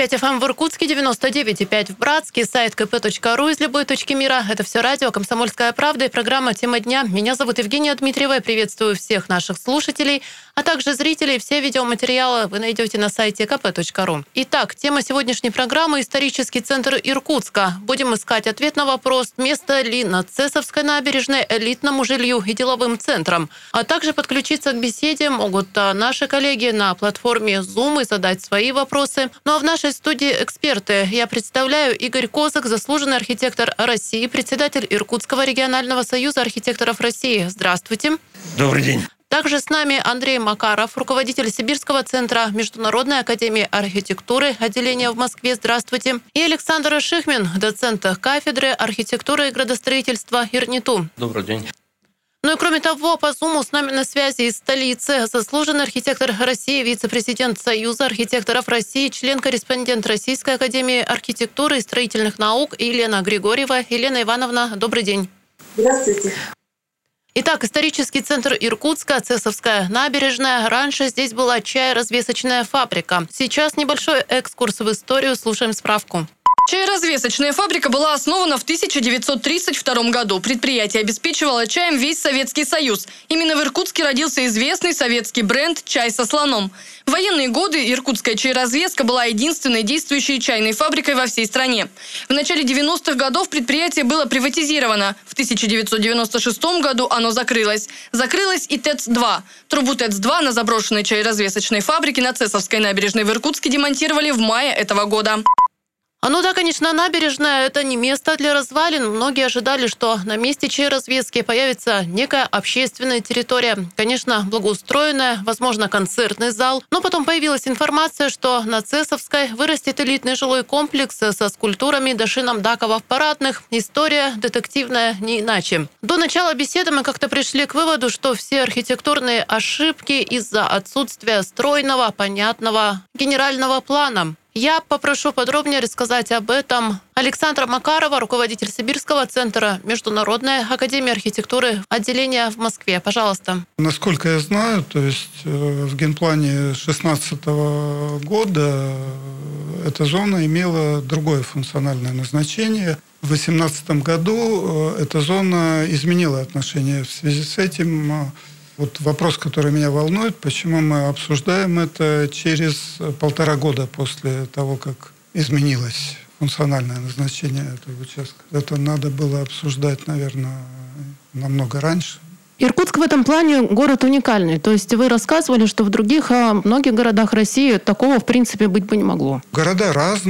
105 FM в Иркутске, 99,5 в Братске, сайт kp.ru из любой точки мира. Это все радио «Комсомольская правда» и программа «Тема дня». Меня зовут Евгения Дмитриева. Я приветствую всех наших слушателей, а также зрителей. Все видеоматериалы вы найдете на сайте kp.ru. Итак, тема сегодняшней программы – исторический центр Иркутска. Будем искать ответ на вопрос, место ли на Цесовской набережной элитному жилью и деловым центрам. А также подключиться к беседе могут наши коллеги на платформе Zoom и задать свои вопросы. Ну а в нашей студии эксперты. Я представляю Игорь Козак, заслуженный архитектор России, председатель Иркутского регионального союза архитекторов России. Здравствуйте. Добрый день. Также с нами Андрей Макаров, руководитель Сибирского центра Международной академии архитектуры, отделения в Москве. Здравствуйте. И Александр Шихмин, доцент кафедры архитектуры и градостроительства ИРНИТУ. Добрый день. Ну и кроме того, по Зуму с нами на связи из столицы заслуженный архитектор России, вице-президент Союза архитекторов России, член-корреспондент Российской академии архитектуры и строительных наук Елена Григорьева. Елена Ивановна, добрый день. Здравствуйте. Итак, исторический центр Иркутска, Цесовская набережная. Раньше здесь была чай-развесочная фабрика. Сейчас небольшой экскурс в историю. Слушаем справку. Чай-развесочная фабрика была основана в 1932 году. Предприятие обеспечивало чаем весь Советский Союз. Именно в Иркутске родился известный советский бренд «Чай со слоном». В военные годы иркутская чай-развеска была единственной действующей чайной фабрикой во всей стране. В начале 90-х годов предприятие было приватизировано. В 1996 году оно закрылось. Закрылась и ТЭЦ-2. Трубу ТЭЦ-2 на заброшенной чай-развесочной фабрике на Цесовской набережной в Иркутске демонтировали в мае этого года. Ну да, конечно, набережная – это не место для развалин. Многие ожидали, что на месте чай-развески появится некая общественная территория. Конечно, благоустроенная, возможно, концертный зал. Но потом появилась информация, что на Цесовской вырастет элитный жилой комплекс со скульптурами Дашином Дакова в парадных. История детективная не иначе. До начала беседы мы как-то пришли к выводу, что все архитектурные ошибки из-за отсутствия стройного, понятного генерального плана. Я попрошу подробнее рассказать об этом Александра Макарова, руководитель Сибирского центра Международной академии архитектуры, отделения в Москве. Пожалуйста. Насколько я знаю, то есть в генплане 2016 года эта зона имела другое функциональное назначение. В 2018 году эта зона изменила отношение. В связи с этим вот вопрос, который меня волнует, почему мы обсуждаем это через 1,5 года после того, как изменилось функциональное назначение этого участка. Это надо было обсуждать, наверное, намного раньше. Иркутск в этом плане город уникальный. То есть вы рассказывали, что в многих городах России такого, в принципе, быть бы не могло. Города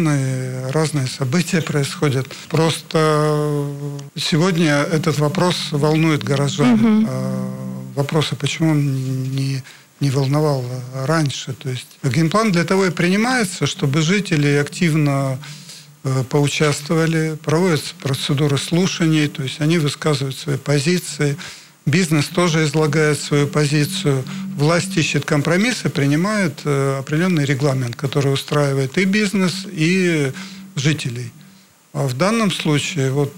разные события происходят. Просто сегодня этот вопрос волнует горожан. Вопросы, почему он не волновал раньше. То есть генплан для того и принимается, чтобы жители активно поучаствовали, проводятся процедуры слушаний, то есть они высказывают свои позиции, бизнес тоже излагает свою позицию, власть ищет компромиссы, принимает определенный регламент, который устраивает и бизнес, и жителей. А в данном случае вот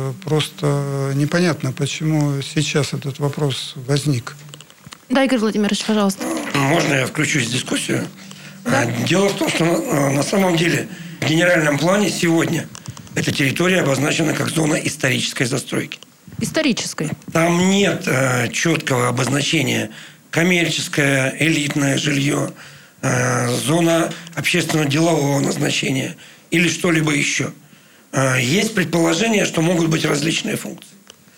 просто непонятно, почему сейчас этот вопрос возник. Да, Игорь Владимирович, пожалуйста. Можно я включусь в дискуссию? Да? Дело в том, что на самом деле в генеральном плане сегодня эта территория обозначена как зона исторической застройки. Исторической? Там нет четкого обозначения коммерческое, элитное жилье, зона общественно-делового назначения или что-либо еще. Есть предположение, что могут быть различные функции.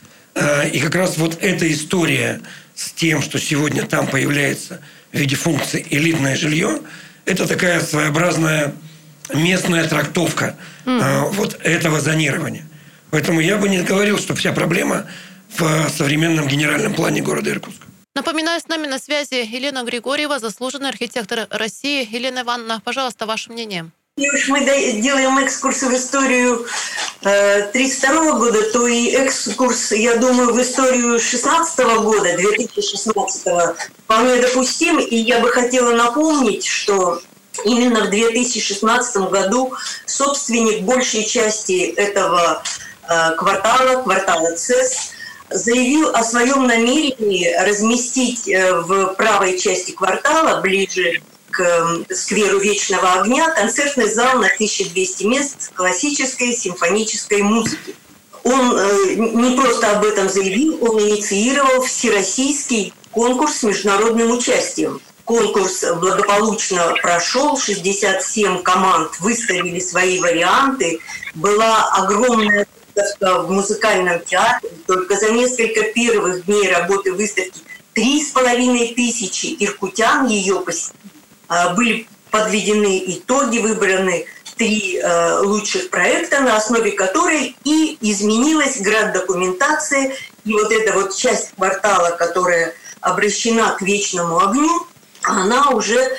И как раз вот эта история с тем, что сегодня там появляется в виде функции элитное жилье, это такая своеобразная местная трактовка вот этого зонирования. Поэтому я бы не говорил, что вся проблема в современном генеральном плане города Иркутска. Напоминаю, с нами на связи Елена Григорьева, заслуженный архитектор России. Елена Ивановна, пожалуйста, ваше мнение. Если уж мы делаем экскурс в историю 1932 года, то и экскурс, я думаю, в историю 2016 года, 2016, вполне допустим. И я бы хотела напомнить, что именно в 2016 году собственник большей части этого квартала ЦЕС, заявил о своем намерении разместить в правой части квартала, ближе к скверу Вечного огня концертный зал на 1200 мест классической и симфонической музыки. Он не просто об этом заявил, он инициировал всероссийский конкурс с международным участием. Конкурс благополучно прошел, 67 команд выставили свои варианты. Была огромная выставка в музыкальном театре. Только за несколько первых дней работы выставки 3500 иркутян ее посетили. Были подведены итоги, выбраны 3 лучших проекта, на основе которой и изменилась граддокументация. И вот эта вот часть квартала, которая обращена к вечному огню, она уже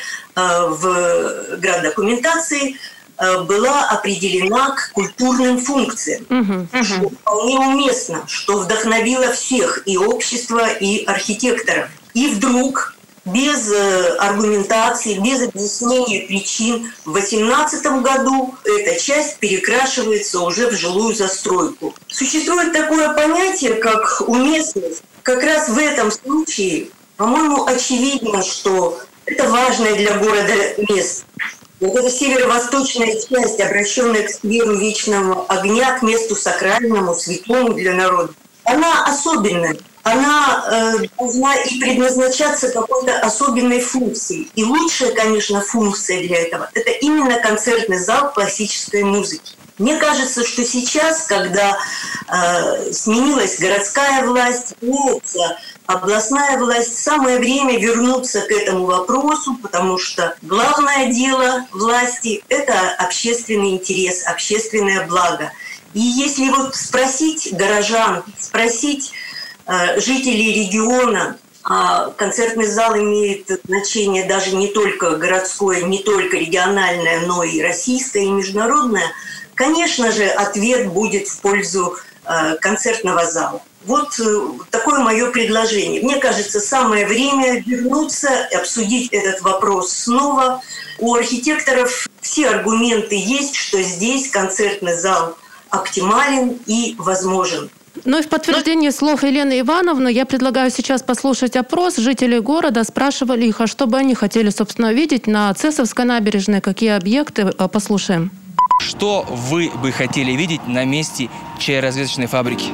в граддокументации была определена к культурным функциям. Что вполне уместно, что вдохновило всех, и общество, и архитекторов. И вдруг, без аргументации, без объяснения причин, в 2018 году эта часть перекрашивается уже в жилую застройку. Существует такое понятие, как уместность. Как раз в этом случае, по-моему, очевидно, что это важное для города место. Вот эта северо-восточная часть, обращенная к скверу Вечного огня, к месту сакральному, светлому для народа, она особенная. Она должна и предназначаться какой-то особенной функцией. И лучшая, конечно, функция для этого – это именно концертный зал классической музыки. Мне кажется, что сейчас, когда сменилась городская власть, сменится областная власть, самое время вернуться к этому вопросу, потому что главное дело власти – это общественный интерес, общественное благо. И если вот спросить горожан, спросить жителей региона, а концертный зал имеет значение даже не только городское, не только региональное, но и российское, и международное, конечно же, ответ будет в пользу концертного зала. Вот такое мое предложение. Мне кажется, самое время вернуться и обсудить этот вопрос снова. У архитекторов все аргументы есть, что здесь концертный зал оптимален и возможен. Ну и в подтверждение слов Елены Ивановны я предлагаю сейчас послушать опрос жителей города. Спрашивали их, а что бы они хотели, собственно, видеть на Цесовской набережной, какие объекты. Послушаем. Что вы бы хотели видеть на месте чайно-развесочной фабрики?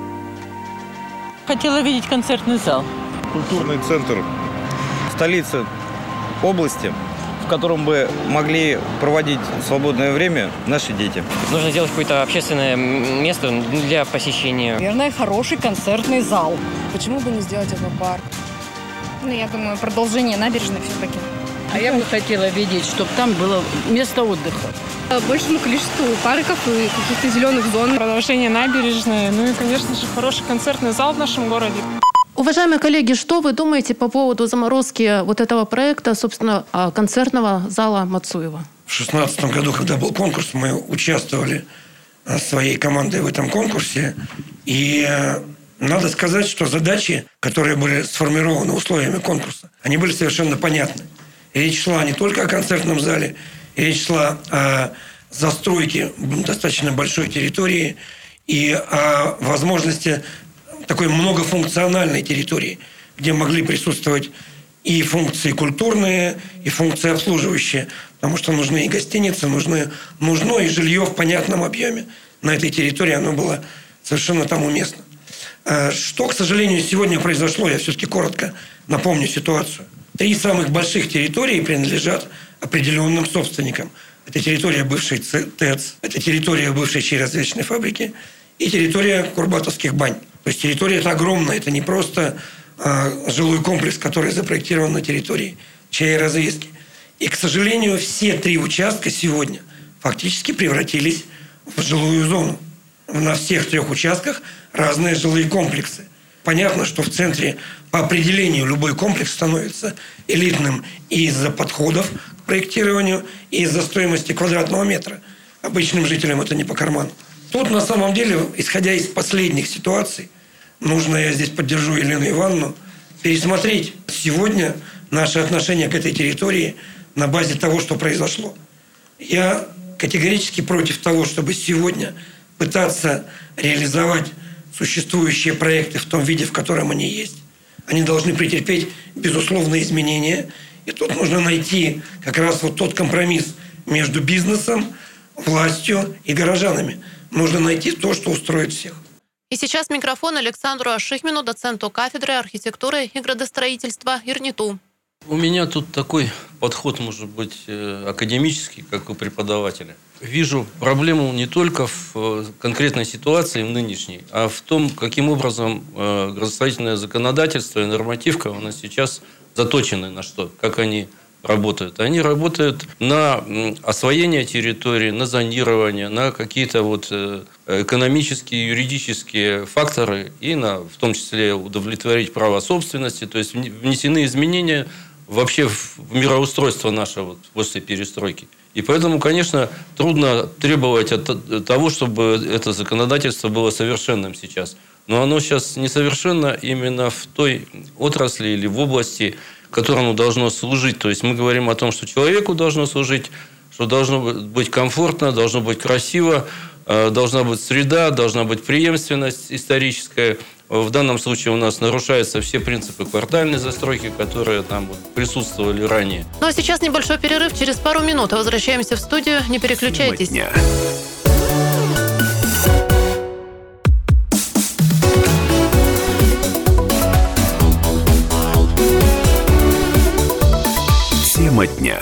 Хотела видеть концертный зал. Культурный центр столицы области, в котором бы могли проводить свободное время наши дети. Нужно сделать какое-то общественное место для посещения. Наверное, хороший концертный зал. Почему бы не сделать аквапарк? Я думаю, продолжение набережной все-таки. А я бы хотела видеть, чтобы там было место отдыха. Большему количеству парков и каких-то зеленых зон. Продолжение набережной, и, конечно же, хороший концертный зал в нашем городе. Уважаемые коллеги, что вы думаете по поводу заморозки вот этого проекта, собственно, концертного зала Мацуева? В 2016 году, когда был конкурс, мы участвовали своей командой в этом конкурсе. И надо сказать, что задачи, которые были сформированы условиями конкурса, они были совершенно понятны. И речь шла не только о концертном зале, и речь шла о застройке достаточно большой территории и о возможности такой многофункциональной территории, где могли присутствовать и функции культурные, и функции обслуживающие, потому что нужны и гостиницы, нужно и жилье в понятном объеме. На этой территории оно было совершенно там уместно. Что, к сожалению, сегодня произошло, я все-таки коротко напомню ситуацию. 3 самых больших территории принадлежат определенным собственникам. Это территория бывшей ТЭЦ, это территория бывшей чайно-развесочной фабрики и территория Курбатовских бань. То есть территория это огромная, это не просто жилой комплекс, который запроектирован на территории чайоразвески. И, к сожалению, все 3 участка сегодня фактически превратились в жилую зону. На всех 3 участках разные жилые комплексы. Понятно, что в центре по определению любой комплекс становится элитным и из-за подходов к проектированию, и из-за стоимости квадратного метра. Обычным жителям это не по карману. Тут, на самом деле, исходя из последних ситуаций, нужно, я здесь поддержу Елену Ивановну, пересмотреть сегодня наше отношение к этой территории на базе того, что произошло. Я категорически против того, чтобы сегодня пытаться реализовать существующие проекты в том виде, в котором они есть. Они должны претерпеть безусловные изменения. И тут нужно найти как раз вот тот компромисс между бизнесом, властью и горожанами. Нужно найти то, что устроит всех. И сейчас микрофон Александру Ашихмину, доценту кафедры архитектуры и градостроительства ИРНИТУ. У меня тут такой подход, может быть, академический, как у преподавателя. Вижу проблему не только в конкретной ситуации, в нынешней, а в том, каким образом градостроительное законодательство и нормативка у нас сейчас заточены на что, как они работают. Они работают на освоение территории, на зонирование, на какие-то вот экономические, юридические факторы и в том числе удовлетворить право собственности. То есть внесены изменения вообще в мироустройство наше вот после перестройки. И поэтому, конечно, трудно требовать от того, чтобы это законодательство было совершенным сейчас. Но оно сейчас несовершенно именно в той отрасли или в области, которому должно служить. То есть мы говорим о том, что человеку должно служить, что должно быть комфортно, должно быть красиво, должна быть среда, должна быть преемственность историческая. В данном случае у нас нарушаются все принципы квартальной застройки, которые там присутствовали ранее. Ну а сейчас небольшой перерыв. Через пару минут возвращаемся в студию. Не переключайтесь. Тема дня.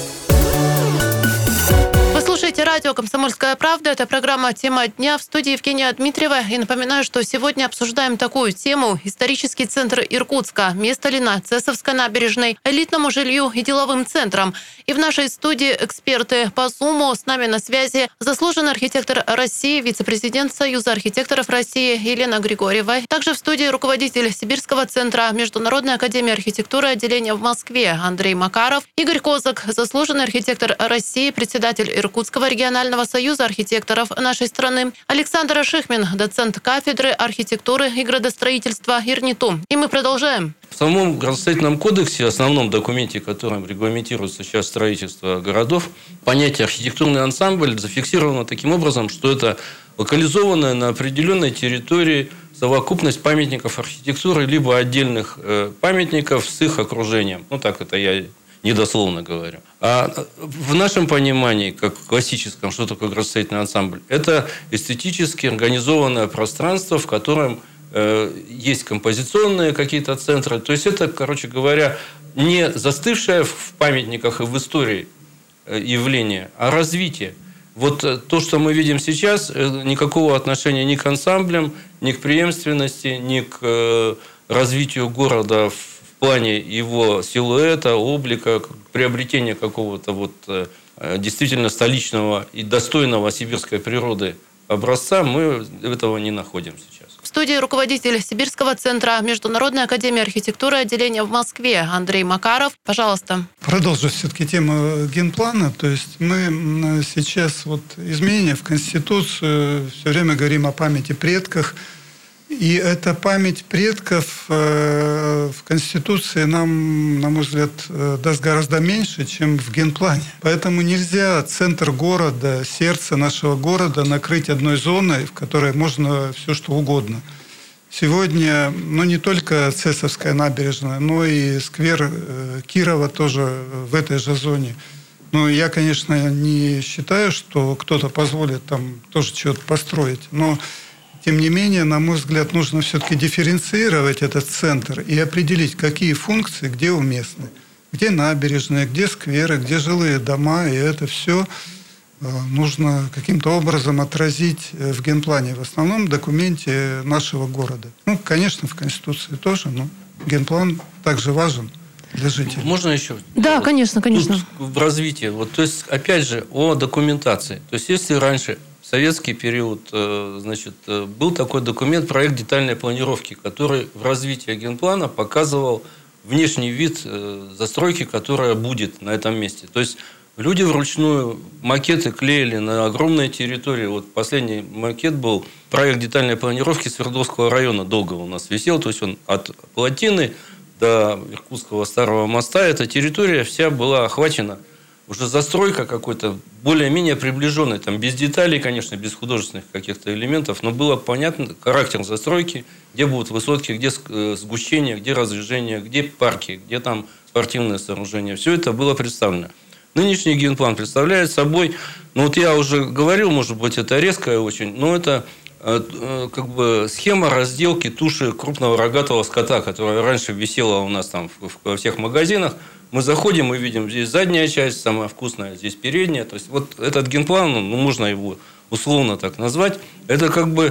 Вы слушаете радио «Комсомольская правда». Это программа «Тема дня». В студии Евгения Дмитриева. И напоминаю, что сегодня обсуждаем такую тему. Исторический центр Иркутска. Место ли на Цесовской набережной, элитному жилью и деловым центрам. И в нашей студии эксперты по Зуму. С нами на связи заслуженный архитектор России, вице-президент Союза архитекторов России Елена Григорьева. Также в студии руководитель Сибирского центра Международной академии архитектуры отделения в Москве Андрей Макаров. Игорь Козак, заслуженный архитектор России, председатель Иркутского регионального союза архитекторов нашей страны. Александр Ашихмин, доцент кафедры архитектуры и градостроительства ИРНИТУ. И мы продолжаем. В самом градостроительном кодексе, основном документе, которым регламентируется сейчас строительство городов, понятие архитектурный ансамбль зафиксировано таким образом, что это локализованная на определенной территории совокупность памятников архитектуры либо отдельных памятников с их окружением. Ну, так это я недословно говорю. А в нашем понимании, как классическом, что такое градостроительный ансамбль? Это эстетически организованное пространство, в котором есть композиционные какие-то центры. То есть это, короче говоря, не застывшее в памятниках и в истории явление, а развитие. Вот то, что мы видим сейчас, никакого отношения ни к ансамблям, ни к преемственности, ни к развитию города в плане его силуэта, облика, приобретения какого-то вот действительно столичного и достойного сибирской природы образца, мы этого не находим сейчас. В студии руководитель Сибирского центра Международной академии архитектуры отделения в Москве Андрей Макаров. Пожалуйста. Продолжу все-таки тему генплана. То есть мы сейчас изменения в Конституцию, все время говорим о памяти предках. И эта память предков в Конституции нам, на мой взгляд, даст гораздо меньше, чем в генплане. Поэтому нельзя центр города, сердце нашего города накрыть одной зоной, в которой можно все что угодно. Сегодня, не только Цесовская набережная, но и сквер Кирова тоже в этой же зоне. Я, конечно, не считаю, что кто-то позволит там тоже что-то построить, но тем не менее, на мой взгляд, нужно все-таки дифференцировать этот центр и определить, какие функции где уместны. Где набережные, где скверы, где жилые дома. И это все нужно каким-то образом отразить в генплане, в основном документе нашего города. Конечно, в Конституции тоже, но генплан также важен для жителей. Можно еще? Да, конечно. Тут в развитии. То есть, опять же, о документации. То есть, если раньше... В советский период, был такой документ, проект детальной планировки, который в развитии генплана показывал внешний вид застройки, которая будет на этом месте. То есть люди вручную макеты клеили на огромной территории. Последний макет был проект детальной планировки Свердловского района, долго у нас висел. То есть он от Плотины до Иркутского старого моста, эта территория вся была охвачена. Уже застройка какой-то более-менее приближенной, там без деталей, конечно, без художественных каких-то элементов, но было понятно характер застройки, где будут высотки, где сгущение, где разрежение, где парки, где там спортивные сооружения. Все это было представлено. Нынешний генплан представляет собой, ну вот я уже говорил, может быть, это резкое очень, но это как бы схема разделки туши крупного рогатого скота, которая раньше висела у нас там во всех магазинах. Мы заходим и видим, здесь задняя часть самая вкусная, здесь передняя. То есть вот этот генплан, ну, можно его условно так назвать, это как бы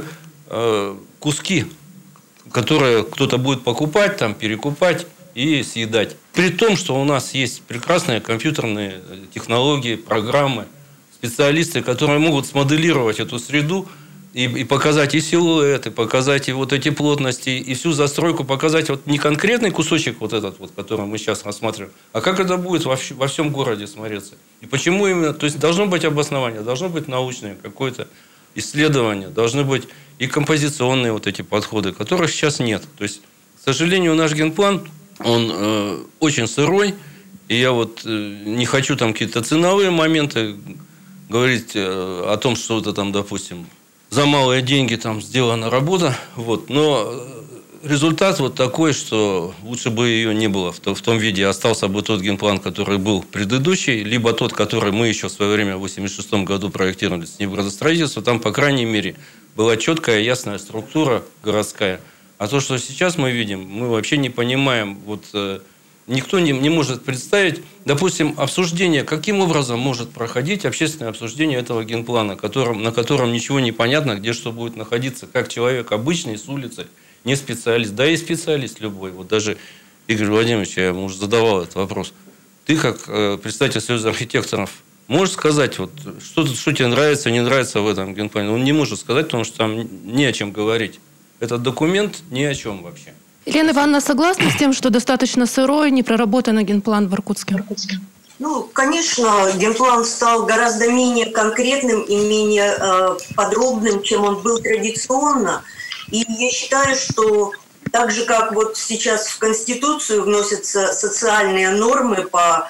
куски, которые кто-то будет покупать, там, перекупать и съедать. При том, что у нас есть прекрасные компьютерные технологии, программы, специалисты, которые могут смоделировать эту среду и показать и силуэт, и показать и вот эти плотности, и всю застройку, показать вот не конкретный кусочек вот этот, вот, который мы сейчас рассматриваем, а как это будет во всем городе смотреться. И почему именно... То есть должно быть обоснование, должно быть научное какое-то исследование, должны быть и композиционные вот эти подходы, которых сейчас нет. То есть, к сожалению, наш генплан, он очень сырой, и я вот не хочу там какие-то ценовые моменты говорить о том, что это там, допустим, за малые деньги там сделана работа, вот, но результат вот такой, что лучше бы ее не было в том виде, остался бы тот генплан, который был предыдущий, либо тот, который мы еще в свое время в 1986 году проектировали с градостроительства, там, по крайней мере, была четкая, ясная структура городская. А то, что сейчас мы видим, мы вообще не понимаем, вот никто не может представить, допустим, обсуждение, каким образом может проходить общественное обсуждение этого генплана, на котором ничего не понятно, где что будет находиться, как человек обычный с улицы, не специалист, да и специалист любой. Вот даже Игорь Владимирович, я ему уже задавал этот вопрос. Ты, как представитель Союза архитекторов, можешь сказать, вот, что тебе нравится, не нравится в этом генплане? Он не может сказать, потому что там не о чем говорить. Этот документ ни о чем вообще. Елена Ивановна согласна с тем, что достаточно сырой, непроработанный генплан в Иркутске? Ну, конечно, генплан стал гораздо менее конкретным и менее подробным, чем он был традиционно. И я считаю, что так же, как вот сейчас в Конституцию вносятся социальные нормы по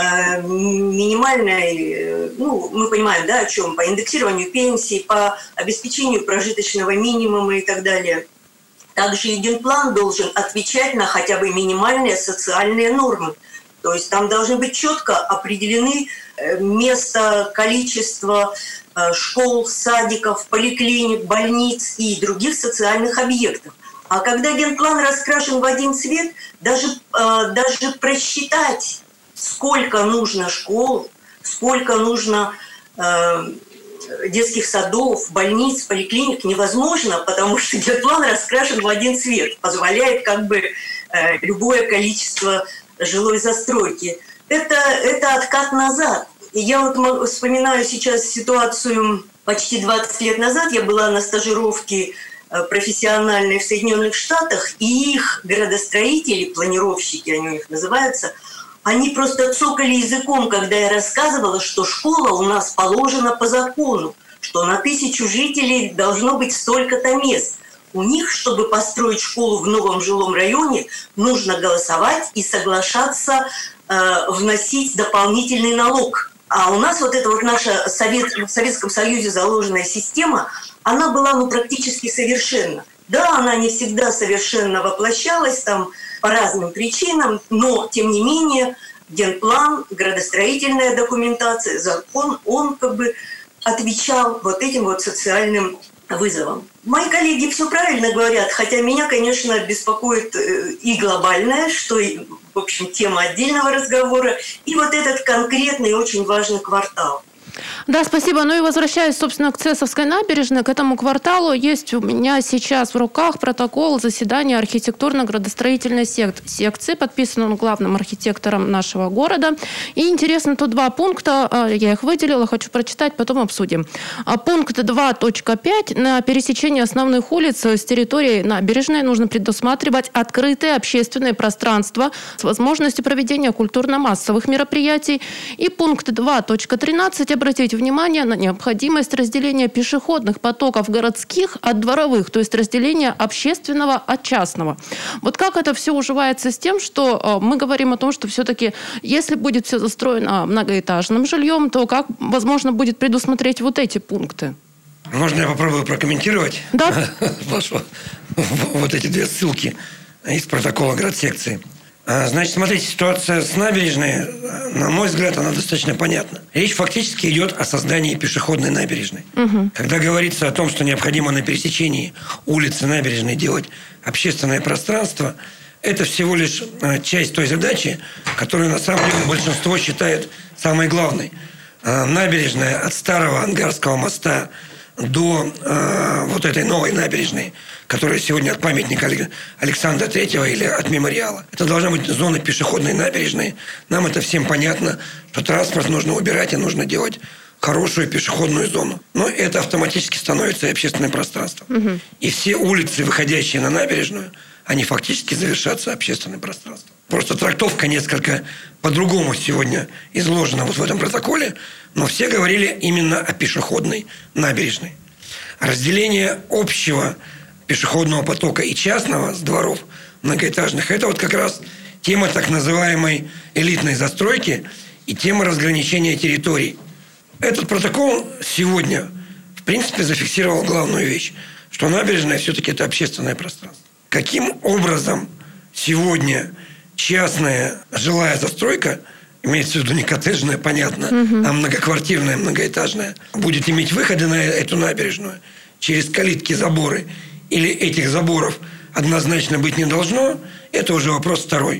минимальной, ну, мы понимаем, да, о чем, по индексированию пенсий, по обеспечению прожиточного минимума и так далее. Также и генплан должен отвечать на хотя бы минимальные социальные нормы. То есть там должны быть четко определены место, количество школ, садиков, поликлиник, больниц и других социальных объектов. А когда генплан раскрашен в один цвет, даже просчитать, сколько нужно школ, сколько нужно детских садов, больниц, поликлиник невозможно, потому что генплан раскрашен в один цвет, позволяет как бы любое количество жилой застройки. Это откат назад. И я вот вспоминаю сейчас ситуацию почти 20 лет назад. Я была на стажировке профессиональной в Соединенных Штатах, и их градостроители, планировщики, они у них называются, они просто цокали языком, когда я рассказывала, что школа у нас положена по закону, что на 1000 жителей должно быть столько-то мест. У них, чтобы построить школу в новом жилом районе, нужно голосовать и соглашаться вносить дополнительный налог. А у нас вот эта вот наша в Советском Союзе заложенная система, она была практически совершенна. Да, она не всегда совершенно воплощалась там по разным причинам, но тем не менее генплан, градостроительная документация, закон, он как бы отвечал вот этим вот социальным вызовам. Мои коллеги все правильно говорят, хотя меня, конечно, беспокоит и глобальное, что, в общем, тема отдельного разговора, и вот этот конкретный очень важный квартал. Да, спасибо. Ну и возвращаясь, собственно, к Цесовской набережной, к этому кварталу, есть у меня сейчас в руках протокол заседания архитектурно-градостроительной секции, подписан он главным архитектором нашего города. И интересно, тут 2 пункта, я их выделила, хочу прочитать, потом обсудим. Пункт 2.5. На пересечении основных улиц с территории набережной нужно предусматривать открытые общественные пространства с возможностью проведения культурно-массовых мероприятий. И пункт 2.13. Обратить внимание на необходимость разделения пешеходных потоков городских от дворовых, то есть разделения общественного от частного. Вот как это все уживается с тем, что мы говорим о том, что все-таки, если будет все застроено многоэтажным жильем, то как возможно будет предусмотреть вот эти пункты? Можно я попробую прокомментировать? Да. Вот эти 2 ссылки из протокола градсекции. Значит, смотрите, ситуация с набережной, на мой взгляд, она достаточно понятна. Речь фактически идет о создании пешеходной набережной. Когда говорится о том, что необходимо на пересечении улицы набережной делать общественное пространство, это всего лишь часть той задачи, которую на самом деле большинство считает самой главной. Набережная от старого Ангарского моста до вот этой новой набережной, которая сегодня от памятника Александра Третьего или от мемориала. Это должна быть зона пешеходной набережной. Нам это всем понятно, что транспорт нужно убирать и нужно делать хорошую пешеходную зону. Но это автоматически становится общественным пространством. И все улицы, выходящие на набережную, они фактически завершатся общественным пространством. Просто трактовка несколько по-другому сегодня изложена вот в этом протоколе, но все говорили именно о пешеходной набережной. Разделение общего пешеходного потока и частного с дворов многоэтажных – это вот как раз тема так называемой элитной застройки и тема разграничения территорий. Этот протокол сегодня, в принципе, зафиксировал главную вещь, что набережная все-таки это общественное пространство. Каким образом сегодня частная жилая застройка, имеется в виду не коттеджная, понятно, а многоквартирная, многоэтажная, будет иметь выходы на эту набережную через калитки, заборы, или этих заборов однозначно быть не должно, это уже вопрос второй.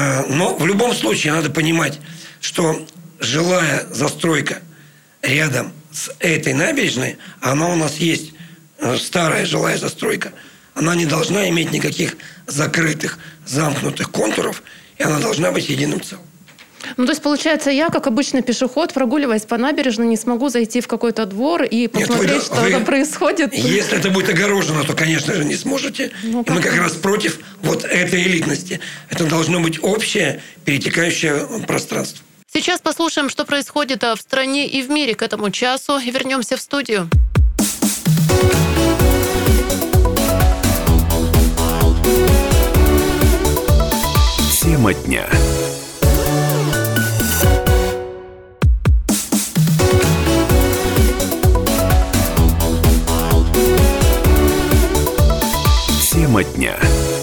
Но в любом случае надо понимать, что жилая застройка рядом с этой набережной, она у нас есть старая жилая застройка, она не должна иметь никаких закрытых, замкнутых контуров, и она должна быть единым целым. Ну, то есть, получается, я, как обычный пешеход, прогуливаясь по набережной, не смогу зайти в какой-то двор и посмотреть, что там происходит? Если это будет огорожено, то, конечно же, не сможете. И мы как раз против вот этой элитности. Это должно быть общее, перетекающее пространство. Сейчас послушаем, что происходит в стране и в мире к этому часу, и вернемся в студию. Тема дня. Тема дня.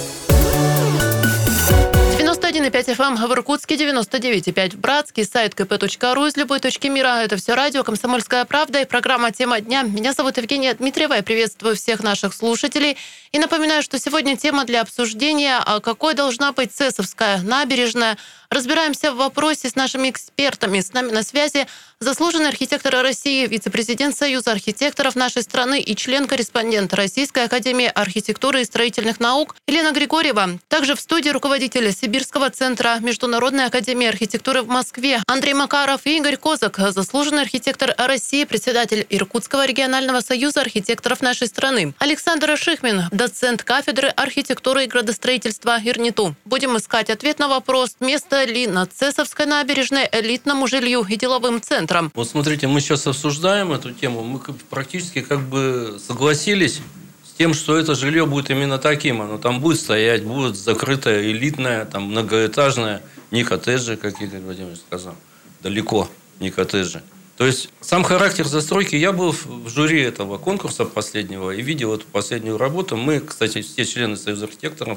91,5 FM в Иркутске, 99,5 в Братске, сайт kp.ru из любой точки мира. Это все радио «Комсомольская правда» и программа «Тема дня». Меня зовут Евгения Дмитриева. Я приветствую всех наших слушателей. И напоминаю, что сегодня тема для обсуждения, какой должна быть Цесовская набережная. Разбираемся в вопросе с нашими экспертами. С нами на связи заслуженный архитектор России, вице-президент Союза архитекторов нашей страны и член-корреспондент Российской академии архитектуры и строительных наук Елена Григорьева. Также в студии руководитель Сибирского центра Международной академии архитектуры в Москве Андрей Макаров и Игорь Козак, заслуженный архитектор России, председатель Иркутского регионального союза архитекторов нашей страны. Александр Шихмин, доцент кафедры архитектуры и градостроительства ИРНИТУ. Будем искать ответ на вопрос, место ли на Цесовской набережной элитному жилью и деловым центрам. Вот смотрите, мы сейчас обсуждаем эту тему, мы практически как бы согласились с тем, что это жилье будет именно таким. Оно там будет стоять, будет закрытое, элитное, там многоэтажное, не коттеджи, как Игорь Владимирович сказал. Далеко не коттеджи. То есть сам характер застройки, я был в жюри этого конкурса последнего и видел эту последнюю работу. Мы, кстати, все члены Союза архитекторов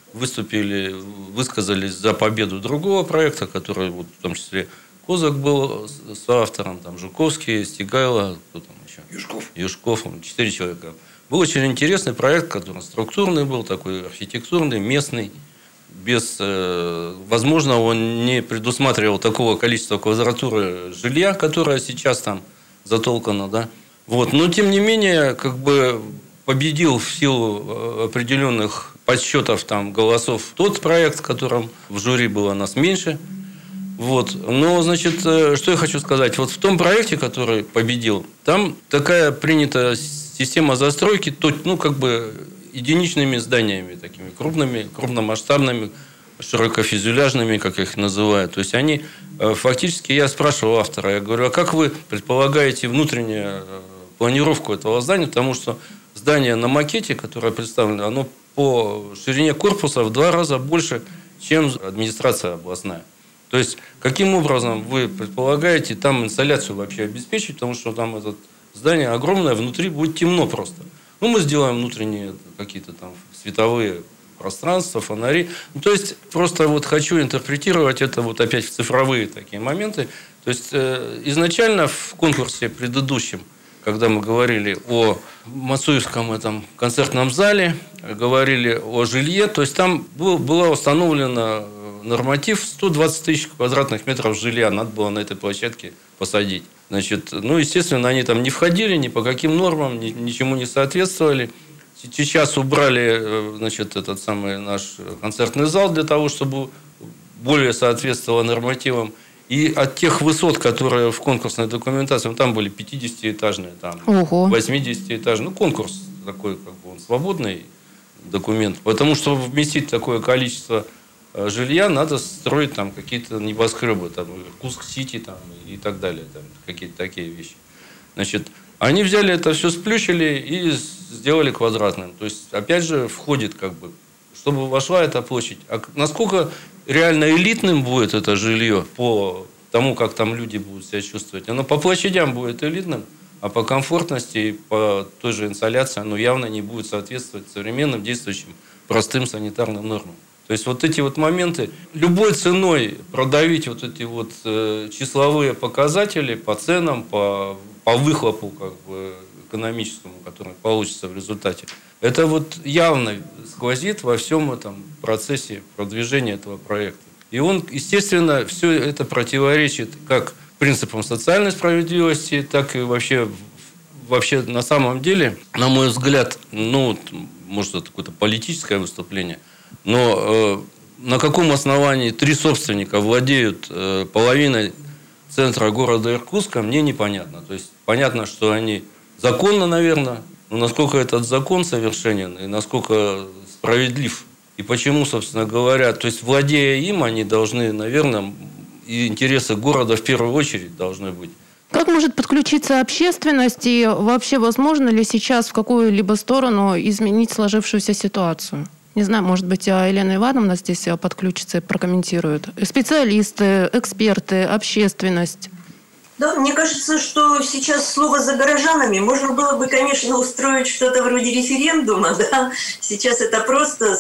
высказались за победу другого проекта, который вот, в том числе Козак был соавтором, там Жуковский, Стигайло, кто там еще? Юшков, 4 человека. Был очень интересный проект, который структурный был, такой архитектурный, местный. Возможно, он не предусматривал такого количества квадратуры жилья, которое сейчас там затолкано, да. Вот. Но, тем не менее, как бы победил в силу определенных подсчетов там, голосов тот проект, в котором в жюри было нас меньше. Вот. Но, значит, что я хочу сказать. Вот в том проекте, который победил, там такая принята система застройки, ну, как бы единичными зданиями, такими крупными, крупномасштабными, широкофюзеляжными, как их называют. То есть они фактически, я спрашивал автора, я говорю, а как вы предполагаете внутреннюю планировку этого здания? Потому что здание на макете, которое представлено, оно по ширине корпуса в 2 раза больше, чем администрация областная. То есть, каким образом вы предполагаете там инсоляцию вообще обеспечить, потому что там это здание огромное, внутри будет темно просто. Ну, мы сделаем внутренние какие-то там световые пространства, фонари. Ну, то есть, просто вот хочу интерпретировать это вот опять в цифровые такие моменты. То есть, изначально в конкурсе предыдущем, когда мы говорили о Мацуевском этом концертном зале, говорили о жилье, то есть там была установлена норматив 120 тысяч квадратных метров жилья надо было на этой площадке посадить. Значит, ну, естественно, они там не входили ни по каким нормам, ничему не соответствовали. Сейчас убрали, значит, этот самый наш концертный зал для того, чтобы более соответствовало нормативам. И от тех высот, которые в конкурсной документации, там были 50-этажные, там 80-этажные. Ну, конкурс такой, как бы он свободный документ. Потому что вместить такое количество жилья, надо строить там какие-то небоскребы, там, Иркутск-Сити там, и так далее, там, какие-то такие вещи. Значит, они взяли это все, сплющили и сделали квадратным. То есть, опять же, входит как бы, чтобы вошла эта площадь. А насколько реально элитным будет это жилье по тому, как там люди будут себя чувствовать, оно по площадям будет элитным, а по комфортности и по той же инсоляции оно явно не будет соответствовать современным действующим простым санитарным нормам. То есть вот эти вот моменты, любой ценой продавить вот эти вот числовые показатели по ценам, по выхлопу как бы экономическому, который получится в результате, это вот явно сквозит во всем этом процессе продвижения этого проекта. И он, естественно, все это противоречит как принципам социальной справедливости, так и вообще на самом деле, на мой взгляд, ну, может, это какое-то политическое выступление, но на каком основании 3 собственника владеют половиной центра города Иркутска, мне непонятно. То есть понятно, что они законно, наверное, но насколько этот закон совершенен и насколько справедлив. И почему, собственно говоря, то есть владея им, они должны, наверное, и интересы города в первую очередь должны быть. Как может подключиться общественность и вообще возможно ли сейчас в какую-либо сторону изменить сложившуюся ситуацию? Не знаю, может быть, Елена Ивановна здесь подключится и прокомментирует. Специалисты, эксперты, общественность. Да, мне кажется, что сейчас слово за горожанами можно было бы, конечно, устроить что-то вроде референдума, да. Сейчас это просто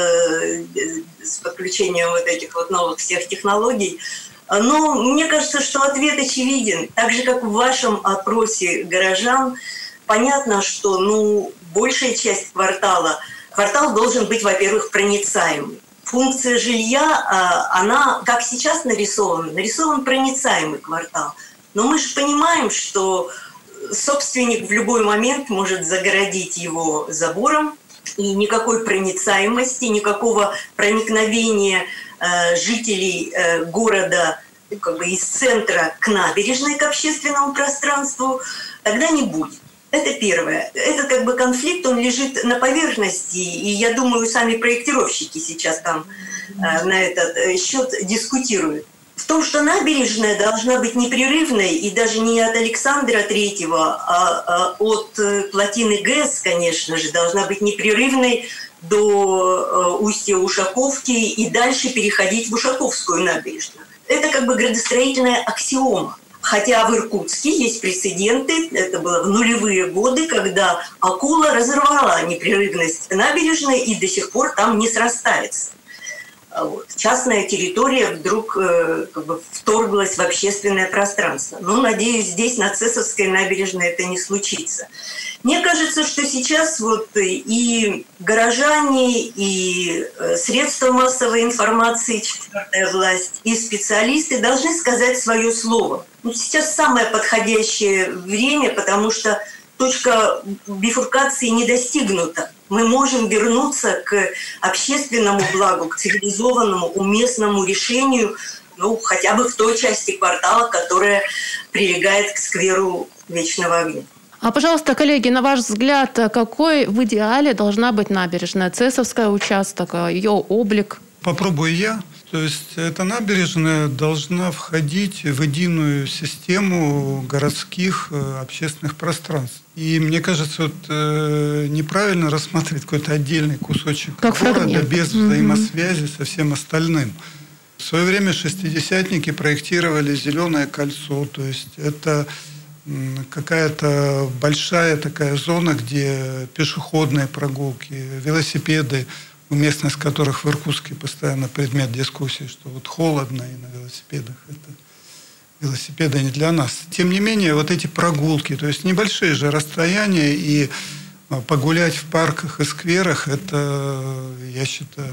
с подключением вот этих вот новых всех технологий. Но мне кажется, что ответ очевиден. Так же, как в вашем опросе горожан, понятно, что большая часть квартал должен быть, во-первых, проницаемый. Функция жилья, она, как сейчас нарисован проницаемый квартал. Но мы же понимаем, что собственник в любой момент может загородить его забором, и никакой проницаемости, никакого проникновения жителей города как бы из центра к набережной, к общественному пространству тогда не будет. Это первое. Этот как бы конфликт, он лежит на поверхности, и я думаю, сами проектировщики сейчас там на этот счет дискутируют. В том, что набережная должна быть непрерывной, и даже не от Александра Третьего, а от плотины ГЭС, конечно же, должна быть непрерывной до устья Ушаковки и дальше переходить в Ушаковскую набережную. Это как бы градостроительная аксиома. Хотя в Иркутске есть прецеденты, это было в нулевые годы, когда акула разорвала непрерывность набережной и до сих пор там не срастается. Вот. Частная территория вдруг как бы вторглась в общественное пространство. Но, надеюсь, здесь на Цесовской набережной это не случится. Мне кажется, что сейчас вот и горожане, и средства массовой информации, четвертая власть, и специалисты должны сказать свое слово. Сейчас самое подходящее время, потому что точка бифуркации не достигнута. Мы можем вернуться к общественному благу, к цивилизованному, уместному решению, хотя бы в той части квартала, которая прилегает к скверу Вечного огня. А, пожалуйста, коллеги, на ваш взгляд, какой в идеале должна быть набережная? Цесовская участок, ее облик? Попробую я. То есть эта набережная должна входить в единую систему городских общественных пространств. И мне кажется, неправильно рассматривать какой-то отдельный кусочек как города фрагмент. Без взаимосвязи со всем остальным. В свое время шестидесятники проектировали «Зеленое кольцо». То есть это какая-то большая такая зона, где пешеходные прогулки, велосипеды уместность которых в Иркутске постоянно предмет дискуссии, что вот холодно и на велосипедах велосипеды не для нас. Тем не менее, вот эти прогулки, то есть небольшие же расстояния, и погулять в парках и скверах, это, я считаю,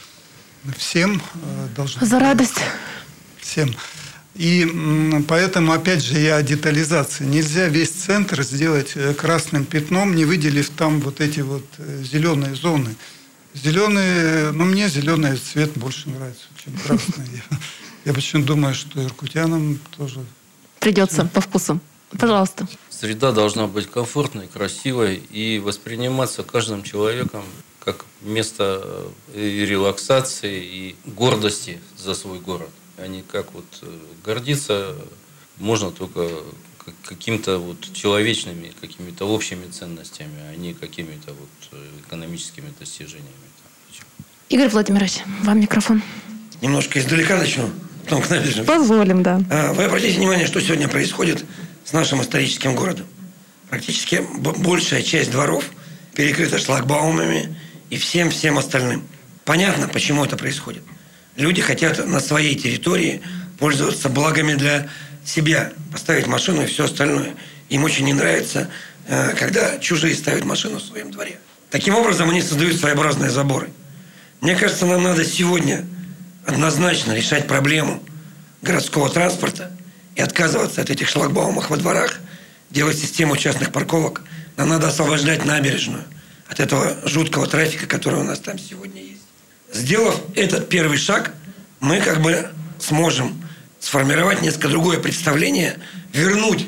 всем должно за радость. Всем. И поэтому, опять же, я о детализации. Нельзя весь центр сделать красным пятном, не выделив там вот эти вот зеленые зоны. Зеленые, мне зеленый цвет больше нравится, чем красный. Я почему-то думаю, что иркутянам тоже... Придется по вкусу. Пожалуйста. Среда должна быть комфортной, красивой и восприниматься каждым человеком как место и релаксации, и гордости за свой город. А не как вот гордиться можно только какими-то вот человечными, какими-то общими ценностями, а не какими-то вот экономическими достижениями. Игорь Владимирович, вам микрофон. Немножко издалека начну, потом к набережной. Позволим, да. Вы обратите внимание, что сегодня происходит с нашим историческим городом. Практически большая часть дворов перекрыта шлагбаумами и всем остальным. Понятно, почему это происходит. Люди хотят на своей территории пользоваться благами для себя, поставить машину и все остальное. Им очень не нравится, когда чужие ставят машину в своем дворе. Таким образом, они создают своеобразные заборы. Мне кажется, нам надо сегодня однозначно решать проблему городского транспорта и отказываться от этих шлагбаумов во дворах, делать систему частных парковок. Нам надо освобождать набережную от этого жуткого трафика, который у нас там сегодня есть. Сделав этот первый шаг, мы как бы сможем сформировать несколько другое представление, вернуть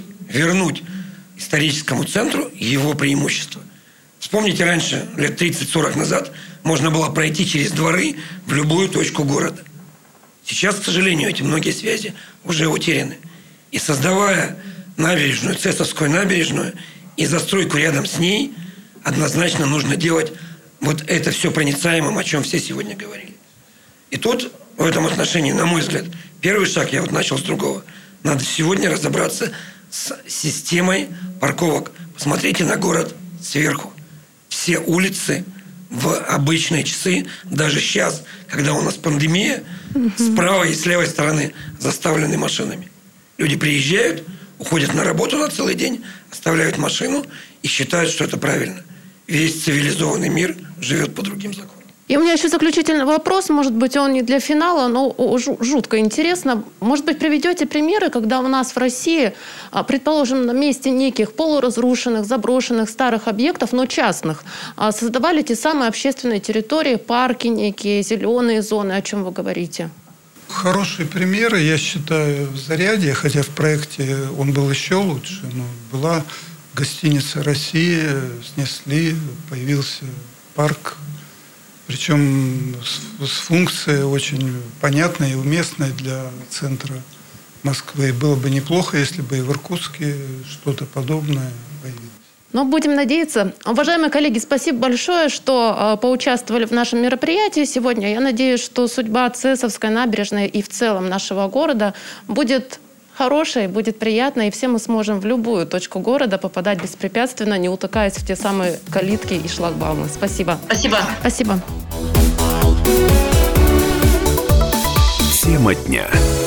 историческому центру его преимущества. Вспомните, раньше, лет 30-40 назад, можно было пройти через дворы в любую точку города. Сейчас, к сожалению, эти многие связи уже утеряны. И создавая набережную, Цесовскую набережную, и застройку рядом с ней, однозначно нужно делать вот это все проницаемым, о чем все сегодня говорили. И тут, в этом отношении, на мой взгляд, первый шаг, я вот начал с другого. Надо сегодня разобраться с системой парковок. Посмотрите на город сверху. Все улицы в обычные часы, даже сейчас, когда у нас пандемия, с правой и с левой стороны заставлены машинами. Люди приезжают, уходят на работу на целый день, оставляют машину и считают, что это правильно. Весь цивилизованный мир живет по другим законам. И у меня еще заключительный вопрос, может быть, он не для финала, но жутко интересно. Может быть, приведете примеры, когда у нас в России, предположим, на месте неких полуразрушенных, заброшенных старых объектов, но частных, создавали те самые общественные территории, парки некие, зеленые зоны, о чем вы говорите? Хорошие примеры, я считаю, в Зарядье, хотя в проекте он был еще лучше, но была гостиница «Россия», снесли, появился парк, причем с функцией очень понятной и уместной для центра Москвы. Было бы неплохо, если бы и в Иркутске что-то подобное появилось. Но будем надеяться. Уважаемые коллеги, спасибо большое, что поучаствовали в нашем мероприятии сегодня. Я надеюсь, что судьба Цесовской набережной и в целом нашего города будет хорошей, будет приятной, и все мы сможем в любую точку города попадать беспрепятственно, не утыкаясь в те самые калитки и шлагбаумы. Спасибо. Спасибо. Спасибо. Тема дня.